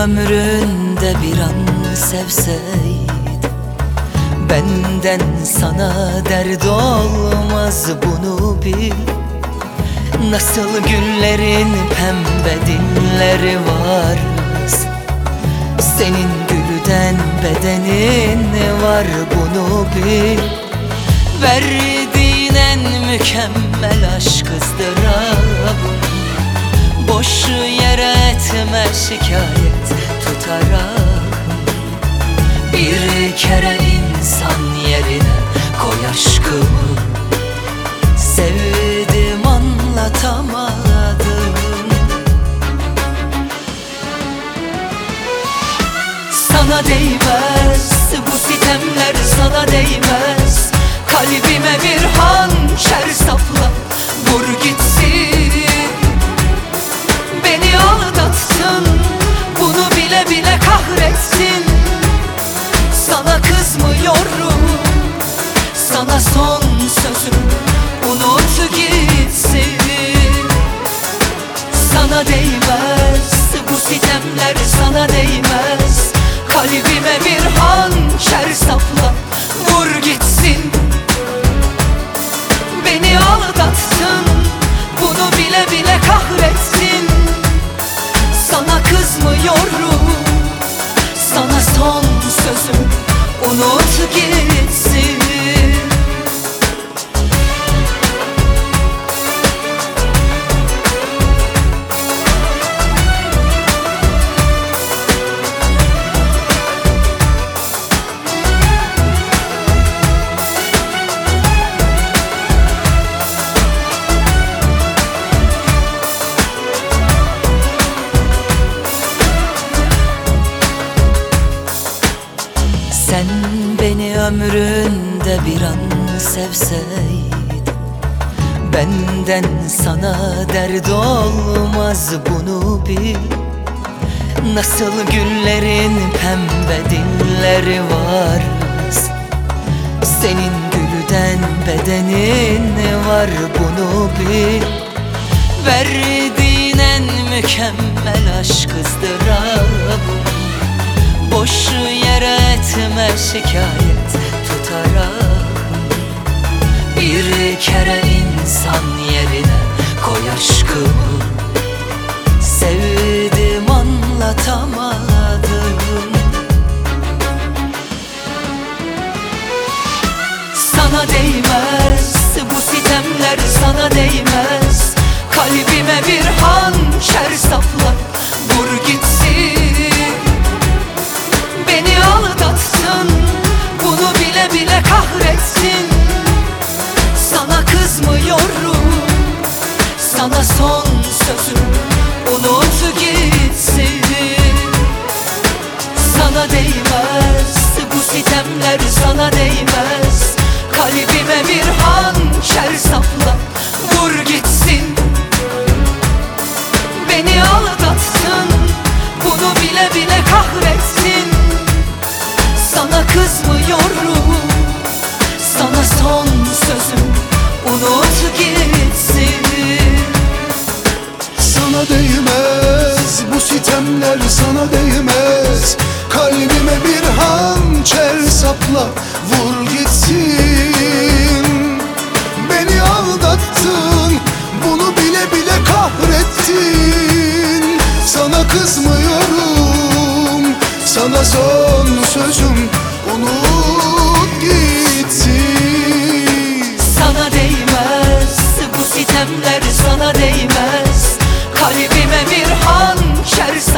ömründe bir an sevseydin, benden sana dert olmaz, bunu bil. Nasıl güllerin pembe dilleri var, senin gülden bedenin var, bunu bil. Verdiğin en mükemmel aşk ızdırabı, boş yere etme şikayet tutarak. Bir kere insan yerine koy aşkımı, sevdim anlatamadım. Sana değmez bu sitemler, sana değmez. Kalbime bir hançer sapla, vur gitsin. Beni aldattın, bunu bile bile kahretsin. Sana kızmıyorum, sana son sözüm, unut gitsin. Sana değmez bu sitemler, sana değmez. Kalbime bir hançer sapla, vur gitsin. Beni aldattın, bunu bile bile kahretsin. Sana kızmıyorum, sana son sözüm, unut gitsin. Sen beni ömründe bir an sevseydin, benden sana dert olmaz, bunu bil. Nasıl güllerin pembe dilleri var, senin gülden bedenin var, bunu bil. Verdiğin en mükemmel aşk ızdırabı, boş yere etme şikayet tutarak. Bir kere insan yerine koy aşkımı, sevdim anlatamadım. Sana değmez bu sitemler, sana değmez. Kalbime bir hançer sapla, vur gitsin. Beni aldattın, bunu bile bile kahretsin. Sana kızmıyorum, sana son sözüm, unut gitsin. Sana değmez bu sitemler, sana değmez. Kalbime bir hançer sapla, vur gitsin. Beni aldattın, bunu bile bile kahretsin. Sana kızmıyorum, sana son sözüm, unut gitsin. Sana değmez bu sitemler, sana değmez. Kalbime bir hançer sapla, vur gitsin. Beni aldattın, bunu bile bile kahrettin. Sana kızmıyorum, sana son sözüm, unut gitsin. Sana değmez bu sitemler, sana değmez. Kalbime bir hançer